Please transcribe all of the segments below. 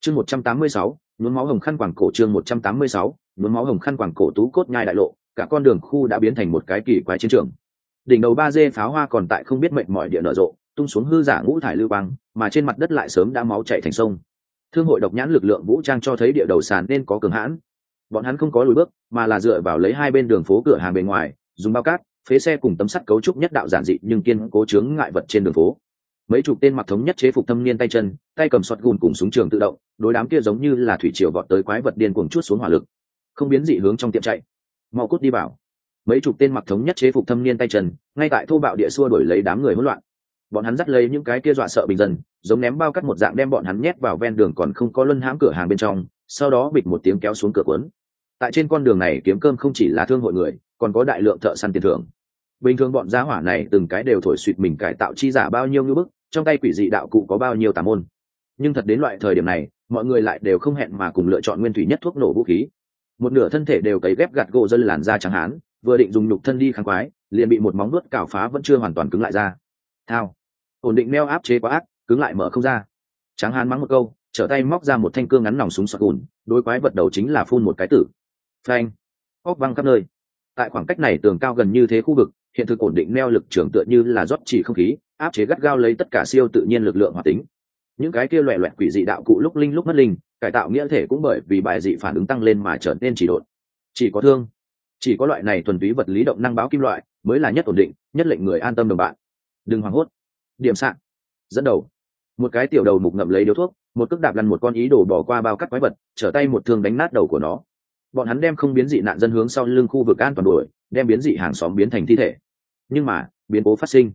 Chương 186, nhuốm máu hồng khăn quàng cổ. Chương 186, nhuốm máu hồng khăn quàng cổ. Tú Cốt Nhai đại lộ, cả con đường khu đã biến thành một cái kỳ quái chiến trường. Đỉnh đầu 3D pháo hoa còn tại không biết mệnh mỏi địa nở rộ, tung xuống hư giả ngũ thải lưu quang, mà trên mặt đất lại sớm đã máu chảy thành sông. Thương hội độc nhãn lực lượng vũ trang cho thấy địa đầu sàn nên có cường hãn. Bọn hắn không có lùi bước, mà là dựa vào lấy hai bên đường phố cửa hàng bên ngoài, dùng bao cát, phế xe cùng tấm sắt cấu trúc nhất đạo giản dị nhưng kiên cố chướng ngại vật trên đường phố. Mấy chục tên mặc thống nhất chế phục thâm niên tay chân, tay cầm sọt gùn cùng súng trường tự động, đối đám kia giống như là thủy triều vọt tới quái vật điên cuồng chuốt xuống hỏa lực, không biến dị hướng trong tiệm chạy. Mau cút đi bảo. Mấy chục tên mặc thống nhất chế phục thâm niên tay chân, ngay tại thô bạo địa xua đuổi lấy đám người hỗn loạn. Bọn hắn dắt lấy những cái kia dọa sợ bình dân, giống ném bao cắt một dạng đem bọn hắn nhét vào ven đường còn không có luân hãm cửa hàng bên trong, sau đó bịch một tiếng kéo xuống cửa cuốn. Tại trên con đường này kiếm cơm không chỉ là thương hội người, còn có đại lượng thợ săn tiền thưởng. Bình thường bọn gia hỏa này từng cái đều thổi suýt mình cải tạo chi giả bao nhiêu như bức, trong tay quỷ dị đạo cụ có bao nhiêu tà môn. Nhưng thật đến loại thời điểm này, mọi người lại đều không hẹn mà cùng lựa chọn nguyên thủy nhất thuốc nổ vũ khí. Một nửa thân thể đều cấy ghép gạt gỗ dân làn da trắng hán, vừa định dùng nhục thân đi kháng quái, liền bị một móng vuốt cào phá vẫn chưa hoàn toàn cứng lại ra. Thao, ổn định neo áp chế quá ác, cứng lại mở không ra. Tráng hán mắng một câu, trở tay móc ra một thanh cương ngắn nòng súng sọt gùn, đối quái vật đầu chính là phun một cái tử. Phanh, óc văng khắp nơi. Tại khoảng cách này tường cao gần như thế khu vực, hiện thực ổn định neo lực trường tựa như là rót chỉ không khí, áp chế gắt gao lấy tất cả siêu tự nhiên lực lượng hoạt tính. Những cái kia loẻ loẹt quỷ dị đạo cụ lúc linh lúc mất linh, cải tạo nghĩa thể cũng bởi vì bài dị phản ứng tăng lên mà trở nên chỉ độn. Chỉ có thương, chỉ có loại này thuần túy vật lý động năng báo kim loại mới là nhất ổn định, nhất lệnh người an tâm đồng bạn. Đừng hoảng hốt. Điểm sạn, dẫn đầu. Một cái tiểu đầu mục ngậm lấy điếu thuốc, một cước đạp lăn một con ý đồ bỏ qua bao cắt quái vật, trở tay một thương đánh nát đầu của nó. Bọn hắn đem không biến dị nạn dân hướng sau lưng khu vực an toàn đuổi, đem biến dị hàng xóm biến thành thi thể. Nhưng mà biến cố phát sinh.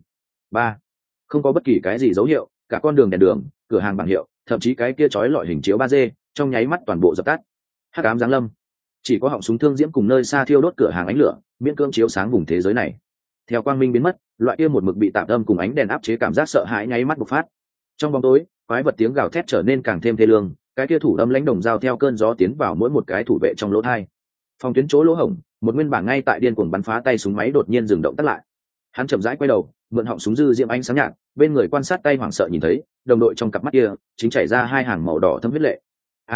Không có bất kỳ cái gì dấu hiệu, cả con đường đèn đường, cửa hàng bảng hiệu, thậm chí cái kia chói lọi hình chiếu 3D, trong nháy mắt toàn bộ dập tắt. Hắc ám giáng lâm. Chỉ có họng súng thương diễm cùng nơi xa thiêu đốt cửa hàng ánh lửa, miễn cưỡng chiếu sáng vùng thế giới này. Theo quang minh biến mất, loại kia một mực bị tạm âm cùng ánh đèn áp chế cảm giác sợ hãi nháy mắt bộc phát. Trong bóng tối, quái vật tiếng gào thét trở nên càng thêm thê lương, cái kia thủ âm lãnh đồng dao theo cơn gió tiến vào mỗi một cái thủ vệ trong lỗ thai. Phòng tuyến chỗ lỗ hổng, một nguyên bản ngay tại điên cuồng bắn phá tay súng máy đột nhiên dừng động tắt lại. Hắn chậm rãi quay đầu, mượn họng súng dư diễm ánh sáng nhạt, bên người quan sát tay hoảng sợ nhìn thấy, đồng đội trong cặp mắt kia chính chảy ra hai hàng màu đỏ thâm huyết lệ.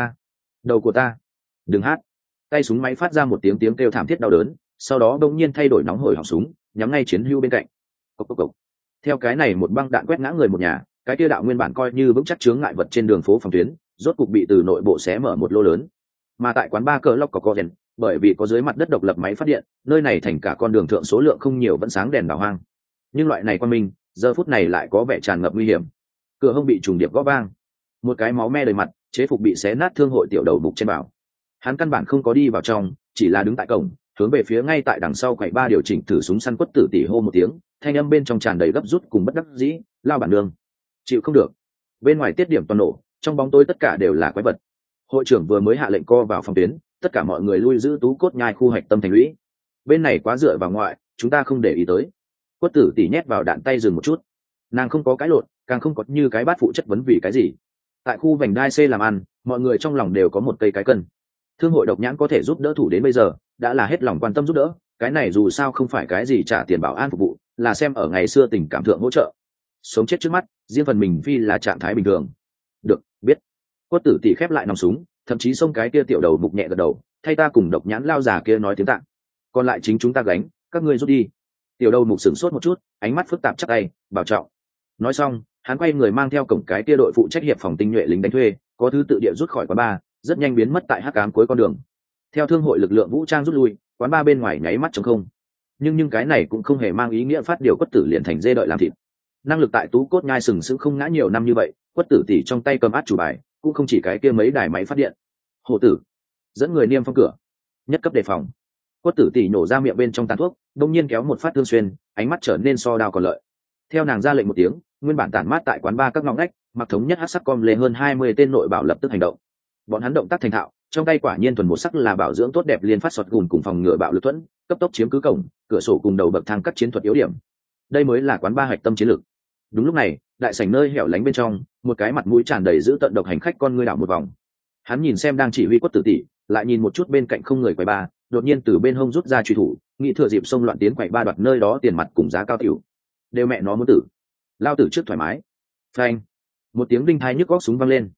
Đầu của ta. Đừng hát. Tay súng máy phát ra một tiếng tiếng kêu thảm thiết đau đớn, sau đó đột nhiên thay đổi nóng hổi họng súng, nhắm ngay chiến hữu bên cạnh. Cộc cộc cộc. Theo cái này một băng đạn quét ngã người một nhà, cái kia đạo nguyên bản coi như vững chắc chướng ngại vật trên đường phố phòng tuyến, rốt cục bị từ nội bộ xé mở một lỗ lớn. Mà tại quán bar cờ lọc có đèn, bởi vì có dưới mặt đất độc lập máy phát điện, nơi này thành cả con đường thượng số lượng không nhiều vẫn sáng đèn đảo hoang. Nhưng loại này quan minh, giờ phút này lại có vẻ tràn ngập nguy hiểm. Cửa hông bị trùng điệp gõ vang, một cái máu me đầy mặt, chế phục bị xé nát thương hội tiểu đầu bục trên bảo. Hắn căn bản không có đi vào trong, chỉ là đứng tại cổng, hướng về phía ngay tại đằng sau quầy ba điều chỉnh thử súng săn Quất Tử Tỷ hô một tiếng, thanh âm bên trong tràn đầy gấp rút cùng bất đắc dĩ, lao bản nương, chịu không được. Bên ngoài tiết điểm toàn nổ, trong bóng tối tất cả đều là quái vật. Hội trưởng vừa mới hạ lệnh co vào phòng tuyến, tất cả mọi người lui giữ Tú Cốt Nhai khu hạch tâm thành lũy. Bên này quá dựa vào ngoại, chúng ta không để ý tới. Quất Tử Tỷ nhét vào đạn tay dừng một chút, nàng không có cái lộn, càng không có như cái bát phụ chất vấn vì cái gì. Tại khu vành đai C làm ăn, mọi người trong lòng đều có một cây cái cân. Thương hội độc nhãn có thể giúp đỡ thủ đến bây giờ, đã là hết lòng quan tâm giúp đỡ. Cái này dù sao không phải cái gì trả tiền bảo an phục vụ, là xem ở ngày xưa tình cảm thượng hỗ trợ. Sống chết trước mắt, riêng phần mình phi là trạng thái bình thường. Được, biết. Quất Tử Tỷ khép lại nòng súng, thậm chí xông cái kia tiểu đầu mục nhẹ gật đầu, thay ta cùng độc nhãn lao già kia nói tiếng tạng. Còn lại chính chúng ta gánh, các ngươi rút đi. Tiểu đầu mục sửng sốt một chút, ánh mắt phức tạp chắp tay, bảo trọng. Nói xong, hắn quay người mang theo cổng cái kia đội phụ trách hiệp phòng tinh nhuệ lính đánh thuê, có thứ tự địa rút khỏi quán bar, rất nhanh biến mất tại hắc ám cuối con đường. Theo thương hội lực lượng vũ trang rút lui, quán bar bên ngoài nháy mắt trống không. Nhưng cái này cũng không hề mang ý nghĩa phát điều Quất Tử liền thành dê đợi làm thịt. Năng lực tại Tú Cốt Nhai sừng sững không ngã nhiều năm như vậy, Quất Tử Tỷ trong tay cầm át chủ bài, cũng không chỉ cái kia mấy đài máy phát điện. Hổ tử dẫn người niêm phong cửa, nhất cấp đề phòng. Quất Tử Tỷ nổ ra miệng bên trong tàn thuốc, đông nhiên kéo một phát thương xuyên, ánh mắt trở nên so đao còn lợi. Theo nàng ra lệnh một tiếng, nguyên bản tản mát tại quán bar các ngõ ngách, mặc thống nhất hắc sắc com lê hơn 20 tên nội bảo lập tức hành động. Bọn hắn động tác thành thạo, trong tay quả nhiên thuần một sắc là bảo dưỡng tốt đẹp liên phát sọt gùn cùng phòng ngừa bạo lực thuẫn, cấp tốc chiếm cứ cổng, cửa sổ cùng đầu bậc thang cắt chiến thuật yếu điểm. Đây mới là quán bar hạch tâm chiến lược. Đúng lúc này, đại sảnh nơi hẻo lánh bên trong, một cái mặt mũi tràn đầy giữ tận độc hành khách con ngươi đảo một vòng. Hắn nhìn xem đang chỉ huy Quất Tử Tỷ, lại nhìn một chút bên cạnh không người quầy bar, đột nhiên từ bên hông rút ra truy thủ, nghĩ thừa dịp xông loạn tiến quầy bar đoạt nơi đó tiền mặt cùng giá cao tiểu. Đều mẹ nó muốn tử. Lao tử trước thoải mái. Phanh. Một tiếng đinh thai nhức góc súng vang lên.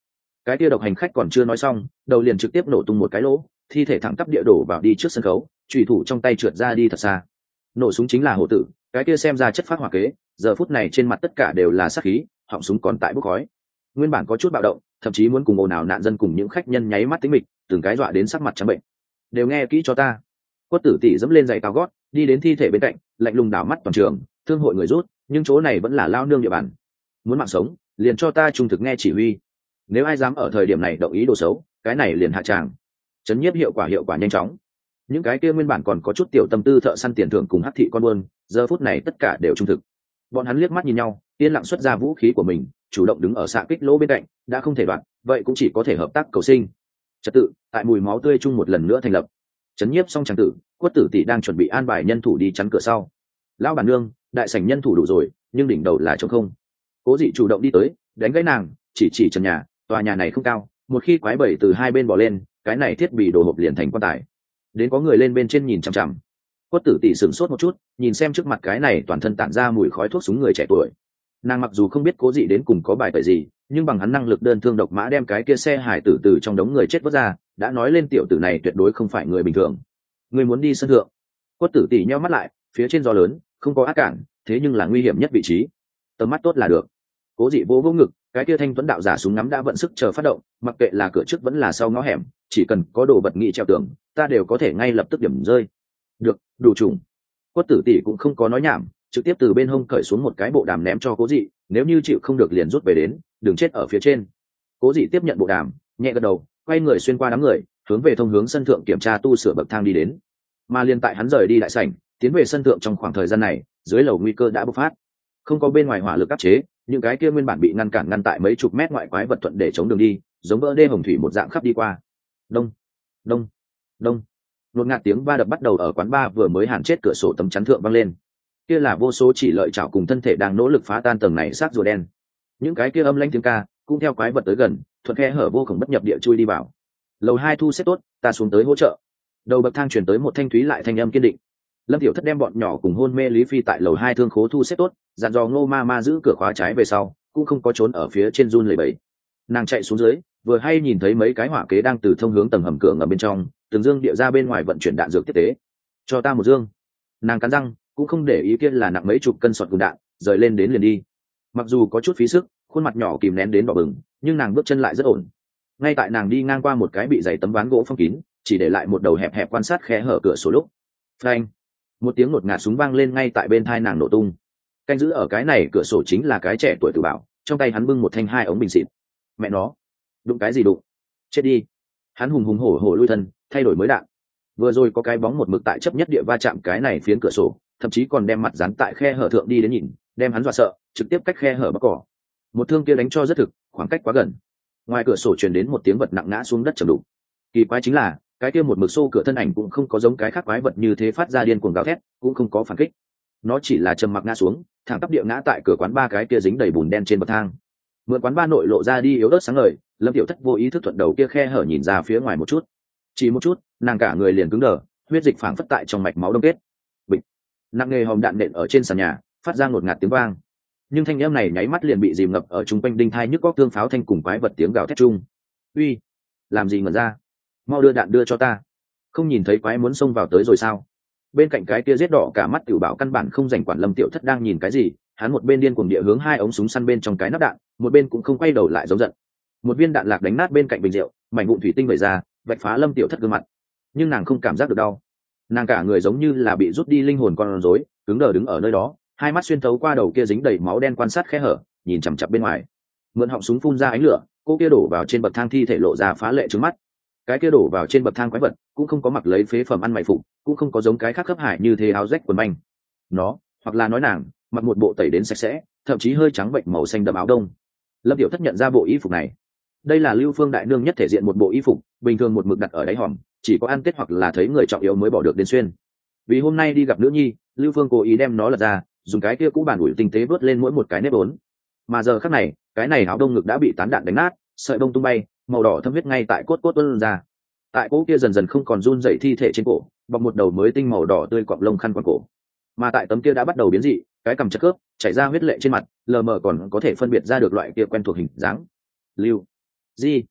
Cái kia độc hành khách còn chưa nói xong, đầu liền trực tiếp nổ tung một cái lỗ, thi thể thẳng tắp địa đổ vào đi trước sân khấu, chủy thủ trong tay trượt ra đi thật xa. Nổ súng chính là hổ tử, cái kia xem ra chất phát hỏa kế, giờ phút này trên mặt tất cả đều là sát khí, họng súng còn tại bốc khói. Nguyên bản có chút bạo động, thậm chí muốn cùng ồn ào nạn dân cùng những khách nhân nháy mắt tính mịch, từng cái dọa đến sắc mặt trắng bệnh. Đều nghe kỹ cho ta. Quất Tử tỷ dẫm lên giày cao gót, đi đến thi thể bên cạnh, lạnh lùng đảo mắt toàn trường, thương hội người rút, nhưng chỗ này vẫn là lao nương địa bàn. Muốn mạng sống, liền cho ta trung thực nghe chỉ huy. Nếu ai dám ở thời điểm này động ý đồ xấu, cái này liền hạ tràng. Chấn nhiếp hiệu quả nhanh chóng. Những cái kia nguyên bản còn có chút tiểu tâm tư thợ săn tiền thưởng cùng hắc thị con buôn, giờ phút này tất cả đều trung thực. Bọn hắn liếc mắt nhìn nhau, yên lặng xuất ra vũ khí của mình, chủ động đứng ở xạ kích lỗ bên cạnh, đã không thể đoạn, vậy cũng chỉ có thể hợp tác cầu sinh. Trật tự tại mùi máu tươi chung một lần nữa thành lập. Chấn nhiếp xong tràng tử, Quất Tử tỷ đang chuẩn bị an bài nhân thủ đi chắn cửa sau. Lão bản nương, đại sảnh nhân thủ đủ rồi, nhưng đỉnh đầu là trống không. Cố Dị chủ động đi tới, đánh gãy nàng, chỉ trần nhà, tòa nhà này không cao, một khi quái bầy từ hai bên bỏ lên, cái này thiết bị đồ hộp liền thành quan tài. Đến có người lên bên trên nhìn chằm chằm. Quất Tử tỷ sửng sốt một chút, nhìn xem trước mặt cái này toàn thân tản ra mùi khói thuốc súng người trẻ tuổi. Nàng mặc dù không biết Cố Dị đến cùng có bài tẩy gì, nhưng bằng hắn năng lực đơn thương độc mã đem cái kia xe hải tử từ trong đống người chết vớt ra, đã nói lên tiểu tử này tuyệt đối không phải người bình thường. Người muốn đi sân thượng. Quất Tử tỷ nheo mắt lại, phía trên gió lớn, không có ác cản, thế nhưng là nguy hiểm nhất vị trí. Tầm mắt tốt là được. Cố Dị vỗ ngực, cái kia thanh tuấn đạo giả súng ngắm đã vận sức chờ phát động, mặc kệ là cửa trước vẫn là sau ngõ hẻm, chỉ cần có đồ vật nghị treo tường, ta đều có thể ngay lập tức điểm rơi. Được, đủ trùng. Quất Tử tỷ cũng không có nói nhảm, trực tiếp từ bên hông cởi xuống một cái bộ đàm ném cho Cố Dị, nếu như chịu không được liền rút về đến, đừng chết ở phía trên. Cố Dị tiếp nhận bộ đàm, nhẹ gật đầu, quay người xuyên qua đám người, hướng về thông hướng sân thượng kiểm tra tu sửa bậc thang đi đến. Mà liền tại hắn rời đi đại sảnh, tiến về sân thượng trong khoảng thời gian này, dưới lầu nguy cơ đã bộc phát. Không có bên ngoài hỏa lực áp chế, những cái kia nguyên bản bị ngăn tại mấy chục mét ngoại quái vật thuận để chống đường đi, giống vỡ đê hồng thủy một dạng khắp đi qua. Đông, đông, đông. Đột ngạt tiếng va đập bắt đầu ở quán bar vừa mới hàn chết cửa sổ tấm chắn thượng vang lên. Kia là vô số chỉ lợi chảo cùng thân thể đang nỗ lực phá tan tầng này xác rùa đen. Những cái kia âm lãnh tiếng ca cũng theo quái vật tới gần, thuận khe hở vô cùng bất nhập địa chui đi vào. Lầu 2 thu xếp tốt, ta xuống tới hỗ trợ. Đầu bậc thang truyền tới một thanh thúy lại thanh âm kiên định. Lâm Tiểu Thất đem bọn nhỏ cùng hôn mê Lý Phi tại lầu 2 thương khố thu xếp tốt, dặn dò Ngô Ma giữ cửa khóa trái về sau, cũng không có trốn ở phía trên run lẩy bẩy. Nàng chạy xuống dưới, vừa hay nhìn thấy mấy cái hỏa kế đang từ thông hướng tầng hầm cửa ngầm bên trong, từng dương địa ra bên ngoài vận chuyển đạn dược tiếp tế. Cho ta một dương. Nàng cắn răng, cũng không để ý kia là nặng mấy chục cân sọt cùng đạn, rời lên đến liền đi. Mặc dù có chút phí sức, khuôn mặt nhỏ kìm nén đến đỏ bừng, nhưng nàng bước chân lại rất ổn. Ngay tại nàng đi ngang qua một cái bị dày tấm ván gỗ phong kín, chỉ để lại một đầu hẹp hẹp quan sát khe hở cửa sổ lúc, phanh, một tiếng ngột ngạt súng vang lên ngay tại bên tai nàng nổ tung. Canh giữ ở cái này cửa sổ chính là cái trẻ tuổi Tử Bảo, trong tay hắn bưng một thanh 2 ống bình xịt. Mẹ nó, đụng cái gì đụng? Chết đi! Hắn hùng hùng hổ hổ lui thân, thay đổi mới đạn. Vừa rồi có cái bóng một mực tại chấp nhất địa va chạm cái này phiến cửa sổ, thậm chí còn đem mặt dán tại khe hở thượng đi đến nhìn, đem hắn dọa sợ, trực tiếp cách khe hở bắc cỏ. Một thương kia đánh cho rất thực, khoảng cách quá gần. Ngoài cửa sổ truyền đến một tiếng vật nặng ngã xuống đất trầm đục. Kỳ quái chính là, cái kia một mực xô cửa thân ảnh cũng không có giống cái khác quái vật như thế phát ra điên cuồng gào thét, cũng không có phản kích. Nó chỉ là trầm mặc ngã xuống, thẳng tắp địa ngã tại cửa quán ba cái kia dính đầy bùn đen trên bậc thang. Mượn quán ba nội lộ ra đi yếu ớt sáng ngời, Lâm Tiểu Thất vô ý thức thuận đầu kia khe hở nhìn ra phía ngoài một chút. Chỉ một chút, nàng cả người liền cứng đờ, huyết dịch phảng phất tại trong mạch máu đông kết. Bịch. Nặng nghề hòm đạn nện ở trên sàn nhà, phát ra ngột ngạt tiếng vang. Nhưng thanh âm này nháy mắt liền bị dìm ngập ở trung quanh đinh thai nhức góc thương pháo thanh cùng quái vật tiếng gào thét chung. Uy, làm gì ngẩn ra? Mau đưa đạn đưa cho ta. Không nhìn thấy quái muốn xông vào tới rồi sao? Bên cạnh cái kia giết đỏ cả mắt Tiểu Bảo căn bản không dành quản Lâm Tiểu Thất đang nhìn cái gì, hắn một bên điên cuồng địa hướng 2 ống súng săn bên trong cái nắp đạn, một bên cũng không quay đầu lại giống giận. Một viên đạn lạc đánh nát bên cạnh bình rượu, mảnh vụn thủy tinh vẩy ra, vạch phá Lâm Tiểu Thất gương mặt. Nhưng nàng không cảm giác được đau. Nàng cả người giống như là bị rút đi linh hồn con rối, cứng đờ đứng ở nơi đó, hai mắt xuyên thấu qua đầu kia dính đầy máu đen quan sát khe hở, nhìn chằm chằm bên ngoài. Mượn họng súng phun ra ánh lửa, cô kia đổ vào trên bậc thang thi thể lộ ra phá lệ trừng mắt. Cái kia đổ vào trên bậc thang quái vật cũng không có mặc lấy phế phẩm ăn mày phục, cũng không có giống cái khác khớp hải như thế áo rách quần manh. Nó, hoặc là nói nàng, mặc một bộ tẩy đến sạch sẽ, thậm chí hơi trắng bệnh màu xanh đậm áo đông. Lâm Tiểu Thất nhận ra bộ y phục này. Đây là Lưu Phương đại nương nhất thể diện một bộ y phục, bình thường một mực đặt ở đáy hòm, chỉ có ăn tết hoặc là thấy người trọng yếu mới bỏ được đến xuyên. Vì hôm nay đi gặp nữ nhi, Lưu Phương cố ý đem nó lật ra, dùng cái kia cũ bản ủi tinh tế vớt lên mỗi một cái nếp vốn. Mà giờ khắc này, cái này áo đông ngực đã bị tán đạn đánh nát, sợi bông tung bay, màu đỏ thâm huyết ngay tại cốt tuôn ra. Tại cỗ kia dần dần không còn run dậy thi thể trên cổ, bọc một đầu mới tinh màu đỏ tươi cọp lông khăn quàng cổ. Mà tại tấm kia đã bắt đầu biến dị, cái cằm chật khớp, chảy ra huyết lệ trên mặt, lờ mờ còn có thể phân biệt ra được loại kia quen thuộc hình dáng. Lưu Di,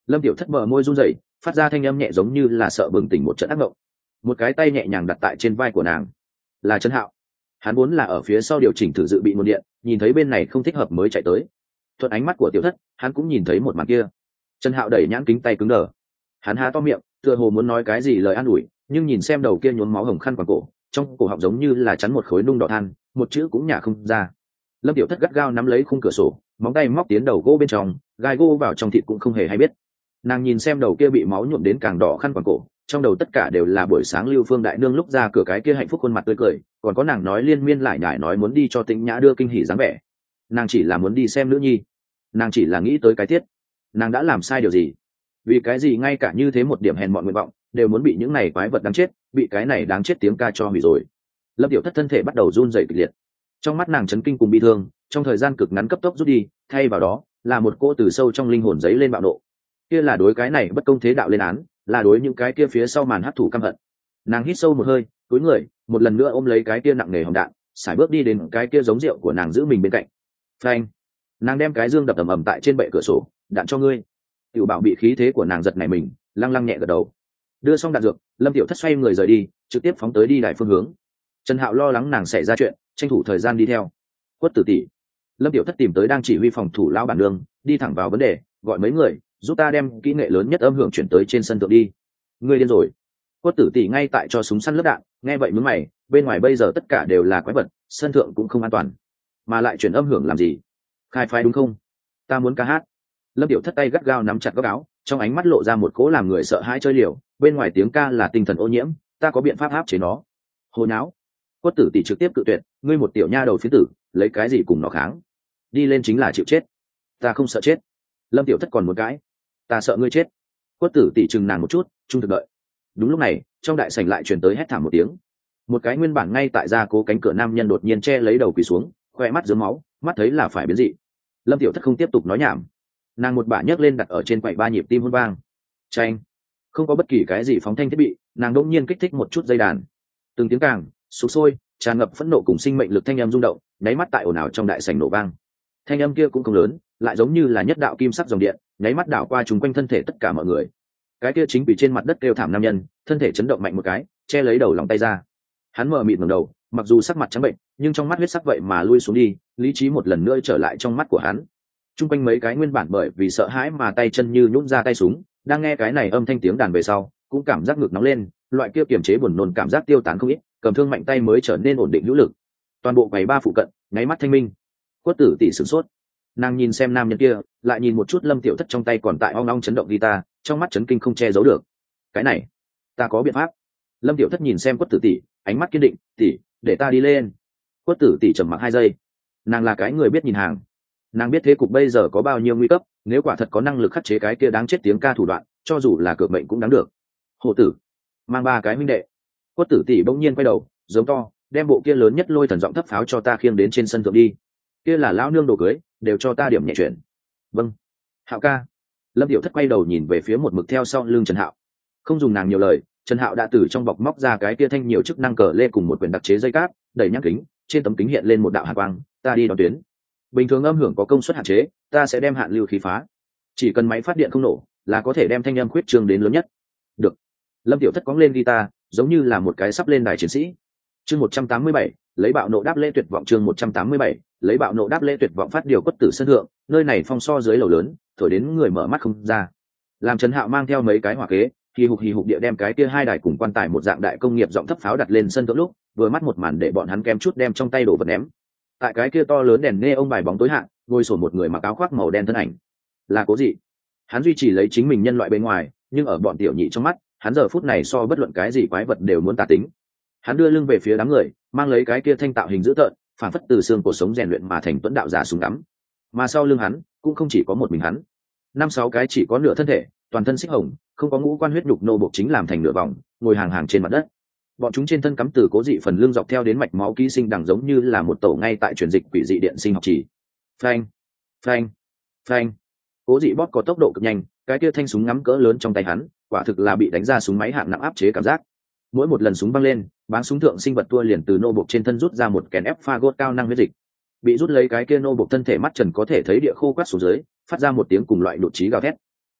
Lâm Tiểu Thất bờ môi run rẩy, phát ra thanh âm nhẹ giống như là sợ bừng tỉnh một trận ác mộng. Một cái tay nhẹ nhàng đặt tại trên vai của nàng, là Trần Hạo. Hắn vốn là ở phía sau điều chỉnh thử dự bị nguồn điện, nhìn thấy bên này không thích hợp mới chạy tới. Thuận ánh mắt của Tiểu Thất, hắn cũng nhìn thấy một màn kia. Trần Hạo đẩy nhãn kính tay cứng đờ. Hắn há to miệng, tựa hồ muốn nói cái gì lời an ủi, nhưng nhìn xem đầu kia nhuốm máu hồng khăn quàng cổ, trong cổ họng giống như là chắn một khối nung đỏ than, một chữ cũng nhả không ra. Lâm Tiểu Thất gắt gao nắm lấy khung cửa sổ, móng tay móc tiến đầu gỗ bên trong, gai gỗ vào trong thịt cũng không hề hay biết. Nàng nhìn xem đầu kia bị máu nhuộm đến càng đỏ khăn quàng cổ, trong đầu tất cả đều là buổi sáng Lưu Phương đại nương lúc ra cửa cái kia hạnh phúc khuôn mặt tươi cười, còn có nàng nói liên miên lại nhải nói muốn đi cho Tĩnh Nhã đưa kinh hỉ dáng vẻ. Nàng chỉ là muốn đi xem nữ nhi, nàng chỉ là nghĩ tới cái tiết, nàng đã làm sai điều gì? Vì cái gì ngay cả như thế một điểm hèn mọn nguyện vọng đều muốn bị những này quái vật đáng chết, bị cái này đáng chết tiếng ca cho hủy rồi. Lâm Tiểu Thất thân thể bắt đầu run rẩy kịch liệt, trong mắt nàng chấn kinh cùng bi thương trong thời gian cực ngắn cấp tốc rút đi, thay vào đó là một cô từ sâu trong linh hồn giấy lên bạo nộ. Kia là đối cái này bất công thế đạo lên án, là đối những cái kia phía sau màn hấp thụ căm hận. Nàng hít sâu một hơi, cúi người một lần nữa ôm lấy cái kia nặng nề hồng đạn, sải bước đi đến cái kia giống rượu của nàng giữ mình bên cạnh. Phanh! Nàng đem cái dương đập ầm ầm tại trên bệ cửa sổ. Đạn cho ngươi. Tiểu Bảo bị khí thế của nàng giật nảy mình, lăng lăng nhẹ gật đầu. Đưa xong đạn dược, Lâm Tiểu Thất xoay người rời đi, trực tiếp phóng tới đi đài phương hướng. Trần Hạo lo lắng nàng xảy ra chuyện, tranh thủ thời gian đi theo. Quất Tử tỷ. Lâm Tiểu Thất tìm tới đang chỉ huy phòng thủ lão bản đường, đi thẳng vào vấn đề, gọi mấy người giúp ta đem kỹ nghệ lớn nhất âm hưởng chuyển tới trên sân thượng đi. Ngươi điên rồi? Quất Tử tỷ ngay tại cho súng săn lớp đạn, nghe vậy mướn mày, bên ngoài bây giờ tất cả đều là quái vật, sân thượng cũng không an toàn, mà lại chuyển âm hưởng làm gì? Khai phái đúng không? Ta muốn ca hát. Lâm Tiểu Thất tay gắt gao nắm chặt góc áo, trong ánh mắt lộ ra một cỗ làm người sợ hãi chơi liều, bên ngoài tiếng ca là tinh thần ô nhiễm, ta có biện pháp áp chế nó. Hồ nháo. Quất Tử tỷ trực tiếp cự tuyệt, ngươi một tiểu nha đầu phiến tử, lấy cái gì cùng nó kháng? Đi lên chính là chịu chết. Ta không sợ chết. Lâm Tiểu Thất còn một cái, ta sợ ngươi chết. Quất Tử tỷ chừng nàng một chút, trung thực đợi. Đúng lúc này, trong đại sảnh lại truyền tới hét thảm một tiếng. Một cái nguyên bản ngay tại gia cố cánh cửa nam nhân đột nhiên che lấy đầu quỳ xuống, khoe mắt rớm máu, mắt thấy là phải biến dị. Lâm Tiểu Thất không tiếp tục nói nhảm, nàng một bả nhấc lên đặt ở trên quầy ba nhịp tim hôn vang. Chanh! Không có bất kỳ cái gì phóng thanh thiết bị, nàng đột nhiên kích thích một chút dây đàn. Từng tiếng càng sục sôi, tràn ngập phẫn nộ cùng sinh mệnh lực thanh âm rung động, nháy mắt tại ồn ào trong đại sảnh nổ vang. Thanh âm kia cũng không lớn, lại giống như là nhất đạo kim sắc dòng điện, nháy mắt đảo qua trùng quanh thân thể tất cả mọi người. Cái kia chính bị trên mặt đất kêu thảm nam nhân, thân thể chấn động mạnh một cái, che lấy đầu lòng tay ra. Hắn mờ mịt ngẩng đầu, mặc dù sắc mặt trắng bệnh, nhưng trong mắt huyết sắc vậy mà lui xuống đi, lý trí một lần nữa trở lại trong mắt của hắn. Trung quanh mấy cái nguyên bản bởi vì sợ hãi mà tay chân như nhũn ra tay súng, đang nghe cái này âm thanh tiếng đàn về sau, cũng cảm giác ngực nóng lên, loại kia kiềm chế buồn nôn cảm giác tiêu tán không ít, cầm thương mạnh tay mới trở nên ổn định hữu lực. Toàn bộ quầy ba phụ cận, nháy mắt thanh minh. Quất Tử tỷ sửng sốt, nàng nhìn xem nam nhân kia, lại nhìn một chút Lâm Tiểu Thất trong tay còn tại ong ong chấn động guitar, trong mắt chấn kinh không che giấu được. Cái này, ta có biện pháp. Lâm Tiểu Thất nhìn xem Quất Tử tỷ, ánh mắt kiên định, tỷ, để ta đi lên. Quất Tử tỷ trầm mặc 2 giây, nàng là cái người biết nhìn hàng, nàng biết thế cục bây giờ có bao nhiêu nguy cấp, nếu quả thật có năng lực khắc chế cái kia đáng chết tiếng ca thủ đoạn, cho dù là cược mệnh cũng đáng được. Hổ tử, mang 3 cái huynh đệ. Quất Tử tỷ bỗng nhiên quay đầu, giống to, đem bộ kia lớn nhất lôi thần giọng thấp pháo cho ta khiêng đến trên sân thượng đi. Kia là lão nương đồ cưới, đều cho ta điểm nhẹ chuyển. Vâng. Hạo ca. Lâm Tiểu Thất quay đầu nhìn về phía một mực theo sau lưng Trần Hạo, không dùng nàng nhiều lời, Trần Hạo đã từ trong bọc móc ra cái kia thanh nhiều chức năng cờ lê cùng một quyển đặc chế dây cáp, đẩy nhắc kính, trên tấm kính hiện lên một đạo hàn quang, ta đi đón tuyến. Bình thường âm hưởng có công suất hạn chế, ta sẽ đem hạn lưu khí phá, chỉ cần máy phát điện không nổ là có thể đem thanh âm khuyết trương đến lớn nhất. Được. Lâm Tiểu Thất cóng lên guitar, giống như là một cái sắp lên đài chiến sĩ. Chương 187, lấy bạo nộ đáp lễ tuyệt vọng. Chương 187, lấy bạo nộ đáp lễ tuyệt vọng. Phát điều Quất Tử sân thượng, nơi này phong so dưới lầu lớn, thổi đến người mở mắt không ra. Làm Trần Hạo mang theo mấy cái hỏa kế, hì hục địa đem cái kia 2 đài cùng quan tài một dạng đại công nghiệp giọng thấp pháo đặt lên sân thượng lúc, vừa mắt một màn để bọn hắn kem chút đem trong tay đổ vật ném. Tại cái kia to lớn đèn nghe ông bài bóng tối hạ, ngồi sổ một người mặc áo khoác màu đen thân ảnh. Là Cố Dị. Hắn duy trì lấy chính mình nhân loại bên ngoài, nhưng ở bọn tiểu nhị trong mắt, hắn giờ phút này so bất luận cái gì quái vật đều muốn tà tính. Hắn đưa lưng về phía đám người, mang lấy cái kia thanh tạo hình dữ tợn, phản phất từ xương cổ sống rèn luyện mà thành tuấn đạo giả súng ngắm. Mà sau lưng hắn, cũng không chỉ có một mình hắn. 5-6 cái chỉ có nửa thân thể, toàn thân xích hồng, không có ngũ quan huyết nhục nô bộc chính làm thành nửa vòng, ngồi hàng hàng trên mặt đất. Bọn chúng trên thân cắm từ Cố Dị phần lưng dọc theo đến mạch máu ký sinh đằng giống như là một tổ ngay tại truyền dịch quỷ dị điện sinh học chỉ. Phanh, phanh, phanh. Cố Dị bóp có tốc độ cực nhanh, cái kia thanh súng ngắm cỡ lớn trong tay hắn, quả thực là bị đánh ra súng máy hạng nặng áp chế cảm giác. Mỗi một lần súng văng lên, báng súng thượng sinh vật tua liền từ nô bộc trên thân rút ra một kèn ép pha gốt cao năng huyết dịch. Bị rút lấy cái kia nô bộc thân thể mắt trần có thể thấy địa khô quắt xuống dưới, phát ra một tiếng cùng loại nộ chí gào thét.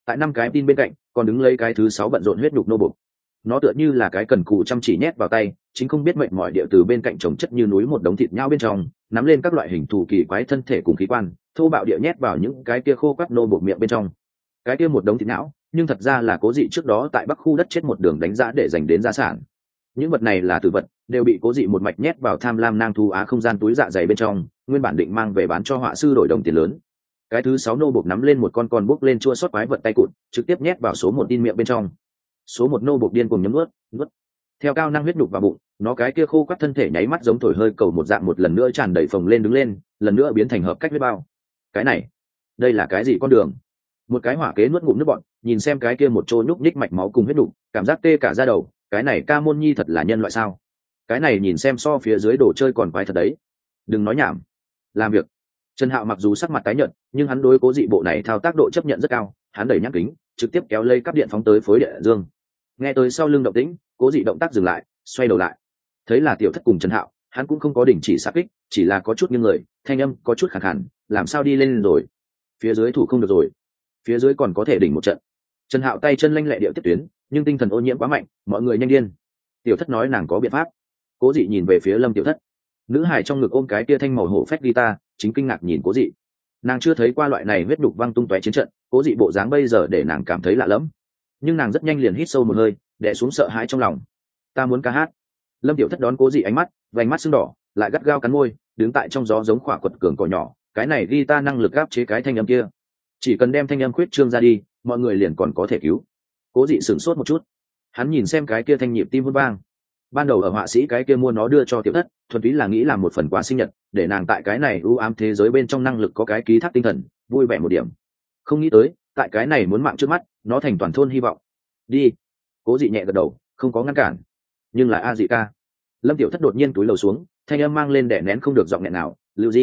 tại 5 cái tin bên cạnh còn đứng lấy cái thứ 6 bận rộn huyết nhục nô bộc. Nó tựa như là cái cần cù chăm chỉ nhét vào tay, chính không biết mệnh mỏi địa từ bên cạnh chồng chất như núi một đống thịt nhau bên trong, nắm lên các loại hình thù kỳ quái thân thể cùng khí quan, thô bạo địa nhét vào những cái kia khô quắt nô bộc miệng bên trong. Cái kia một đống thịt não, nhưng thật ra là Cố Dị trước đó tại Bắc khu đất chết một đường đánh giá để dành đến gia sản. Những vật này là tử vật, đều bị Cố Dị một mạch nhét vào tham lam nang thu á không gian túi dạ dày bên trong, nguyên bản định mang về bán cho họa sư đổi đồng tiền lớn. Cái thứ 6 nô bộc nắm lên một con bốc lên chua xót quái vật tay cụt, trực tiếp nhét vào số 1 tin miệng bên trong. Số 1 nô bộc điên cuồng nhấm nuốt. Theo cao năng huyết nhục vào bụng, nó cái kia khô quắt thân thể nháy mắt giống thổi hơi cầu một dạng một lần nữa tràn đầy phồng lên đứng lên, lần nữa biến thành hợp cách huyết bao. Cái này, đây là cái gì con đường? Một cái hỏa kế nuốt ngụm nước bọt, nhìn xem cái kia một chỗ nhúc nhích mạch máu cùng huyết nhục, cảm giác tê cả da đầu, cái này Ca Môn Nhi thật là nhân loại sao? Cái này nhìn xem so phía dưới đồ chơi còn quái thật đấy. Đừng nói nhảm, làm việc. Trần Hạo mặc dù sắc mặt tái nhợt, nhưng hắn đối Cố Dị bộ này thao tác độ chấp nhận rất cao, hắn đẩy nhắc kính, trực tiếp kéo lây cáp điện phóng tới phối địa dương. Nghe tới sau lưng động tĩnh, Cố Dị động tác dừng lại, xoay đầu lại, thấy là Tiểu Thất cùng Trần Hạo, hắn cũng không có đình chỉ sát kích, chỉ là có chút nghiêng người, thanh âm có chút khàn khàn, làm sao đi lên rồi? Phía dưới thủ không được rồi, phía dưới còn có thể đỉnh một trận. Trần Hạo tay chân lanh lẹ điệu tiếp tuyến, nhưng tinh thần ô nhiễm quá mạnh, mọi người nhanh điên. Tiểu Thất nói nàng có biện pháp. Cố Dị nhìn về phía Lâm Tiểu Thất, nữ hài trong ngực ôm cái kia thanh màu hổ phách guitar, chính kinh ngạc nhìn Cố Dị. Nàng chưa thấy qua loại này huyết đục văng tung tóe chiến trận, Cố Dị bộ dáng bây giờ để nàng cảm thấy lạ lẫm, nhưng nàng rất nhanh liền hít sâu một hơi, đè xuống sợ hãi trong lòng. Ta muốn ca hát. Lâm Tiểu Thất đón Cố Dị ánh mắt, vành mắt sưng đỏ, lại gắt gao cắn môi, đứng tại trong gió giống khỏa quật cường cỏ nhỏ, cái này guitar năng lực áp chế cái thanh âm kia, chỉ cần đem thanh âm khuyết trương ra đi, mọi người liền còn có thể cứu. Cố Dị sửng sốt một chút, hắn nhìn xem cái kia thanh nhịp tim vun vang. Ban đầu ở họa sĩ cái kia mua nó đưa cho Tiểu Thất, thuần túy là nghĩ làm một phần quà sinh nhật, để nàng tại cái này u ám thế giới bên trong năng lực có cái ký thác tinh thần, vui vẻ một điểm. Không nghĩ tới, tại cái này muốn mạng trước mắt, nó thành toàn thôn hy vọng. Đi. Cố Dị nhẹ gật đầu, không có ngăn cản. Nhưng là a dị ca. Lâm Tiểu Thất đột nhiên túi lầu xuống, thanh âm mang lên đè nén không được giọng nghẹn nào,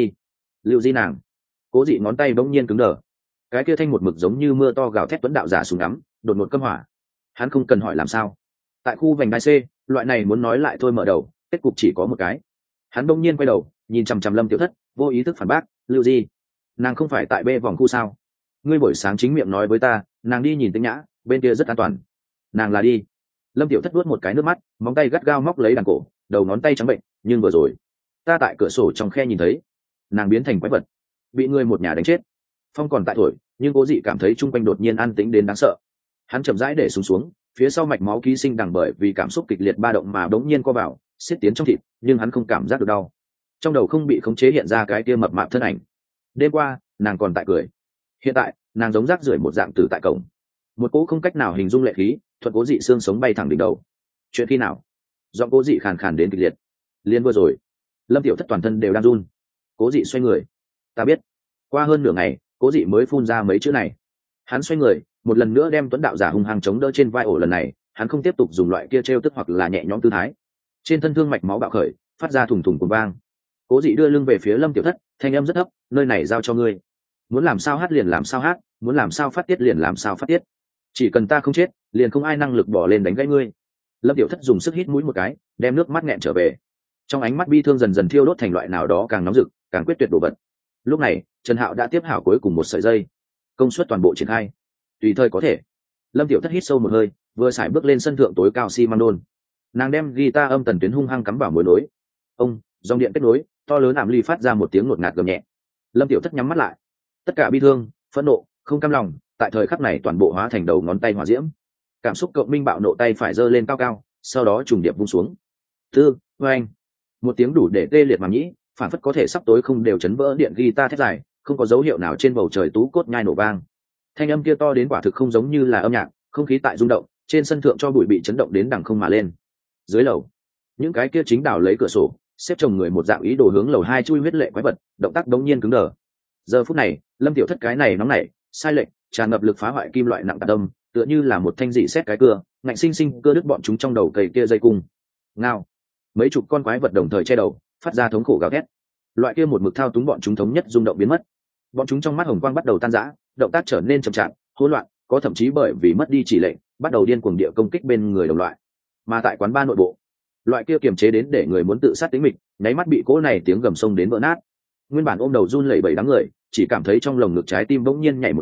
Lưu Di nàng. Cố Dị ngón tay bỗng nhiên cứng đờ. Cái kia thanh một mực giống như mưa to gào thét tuấn đạo giả súng ngắm, đột ngột câm hỏa. Hắn không cần hỏi làm sao. Tại khu vành đai C, loại này muốn nói lại thôi mở đầu, kết cục chỉ có một cái. Hắn bỗng nhiên quay đầu, nhìn chằm chằm Lâm Tiểu Thất, vô ý thức phản bác, Lưu Di, nàng không phải tại B vòng khu sao? Ngươi buổi sáng chính miệng nói với ta, nàng đi nhìn Tĩnh Nhã, bên kia rất an toàn. Nàng là đi. Lâm Tiểu Thất nuốt một cái nước mắt, móng tay gắt gao móc lấy đàn cổ, đầu ngón tay trắng bệnh, nhưng vừa rồi, ta tại cửa sổ trong khe nhìn thấy, nàng biến thành quái vật, bị người một nhà đánh chết. Phong còn tại thổi, nhưng Cố Dị cảm thấy chung quanh đột nhiên an tĩnh đến đáng sợ. Hắn chậm rãi để xuống, phía sau mạch máu ký sinh đằng bởi vì cảm xúc kịch liệt ba động mà đống nhiên co vào, xiết tiến trong thịt, nhưng hắn không cảm giác được đau. Trong đầu không bị khống chế hiện ra cái kia mập mạp thân ảnh. Đêm qua, nàng còn tại cười. Hiện tại, nàng giống rác rưởi một dạng tử tại cổng. Một cỗ không cách nào hình dung lệ khí, thuận Cố Dị xương sống bay thẳng đỉnh đầu. Chuyện khi nào? Giọng Cố Dị khàn khàn đến kịch liệt. Liên vừa rồi. Lâm Tiểu Thất toàn thân đều đang run. Cố Dị xoay người. Ta biết. Qua hơn nửa ngày, Cố Dị mới phun ra mấy chữ này. Hắn xoay người, một lần nữa đem tuấn đạo giả hung hăng chống đỡ trên vai ổ, lần này hắn không tiếp tục dùng loại kia trêu tức hoặc là nhẹ nhõm tư thái. Trên thân thương mạch máu bạo khởi, phát ra thùng thùng cuồng vang. Cố Dị đưa lưng về phía Lâm Tiểu Thất, thanh âm rất thấp, nơi này giao cho ngươi. Muốn làm sao hát liền làm sao hát, muốn làm sao phát tiết liền làm sao phát tiết. Chỉ cần ta không chết, liền không ai năng lực bỏ lên đánh gãy ngươi. Lâm Tiểu Thất dùng sức hít mũi một cái, đem nước mắt nghẹn trở về. Trong ánh mắt bi thương dần dần thiêu đốt thành loại nào đó càng nóng rực, càng quyết tuyệt đồ vật. Lúc này, Trần Hạo đã tiếp hảo cuối cùng một sợi dây, công suất toàn bộ triển khai. Tùy thời có thể. Lâm Tiểu Thất hít sâu một hơi, vừa xài bước lên sân thượng tối cao xi măng đôn. Nàng đem guitar âm tần tuyến hung hăng cắm vào mối nối. Ông, dòng điện kết nối, to lớn ảm ly phát ra một tiếng ngột ngạt gầm nhẹ. Lâm Tiểu Thất nhắm mắt lại. Tất cả bi thương, phẫn nộ, không cam lòng, tại thời khắc này toàn bộ hóa thành đầu ngón tay hỏa diễm. Cảm xúc cộng minh bạo nộ tay phải giơ lên cao cao, sau đó trùng điệp vung xuống. Oanh. Một tiếng đủ để tê liệt màng nhĩ, phản phất có thể sắp tối không đều chấn vỡ điện guitar thét dài, không có dấu hiệu nào trên bầu trời tú cốt nhai nổ vang. Thanh âm kia to đến quả thực không giống như là âm nhạc, không khí tại rung động, trên sân thượng cho bụi bị chấn động đến đằng không mà lên. Dưới lầu, những cái kia chính đảo lấy cửa sổ, xếp chồng người một dạng ý đồ hướng lầu 2 chui huyết lệ quái vật, động tác đống nhiên cứng đờ. Giờ phút này, Lâm Tiểu Thất cái này nóng nảy, sai lệch, tràn ngập lực phá hoại kim loại nặng tạt tâm, tựa như là một thanh dị xét cái cưa, ngạnh sinh sinh cưa đứt bọn chúng trong đầu cầy kia dây cung. Ngao. Mấy chục con quái vật đồng thời che đầu, phát ra thống khổ gào thét. Loại kia một mực thao túng bọn chúng thống nhất rung động biến mất. Bọn chúng trong mắt hồng quang bắt đầu tan rã, động tác trở nên chậm chạp, hỗn loạn, có thậm chí bởi vì mất đi chỉ lệnh, bắt đầu điên cuồng địa công kích bên người đồng loại. Mà tại quán bar nội bộ, loại kia kiềm chế đến để người muốn tự sát tính mịch, nháy mắt bị cỗ này tiếng gầm sông đến vỡ nát. Nguyên bản ôm đầu run lẩy bẩy đám người, chỉ cảm thấy trong lồng ngực trái tim bỗng nhiên nhảy một cái,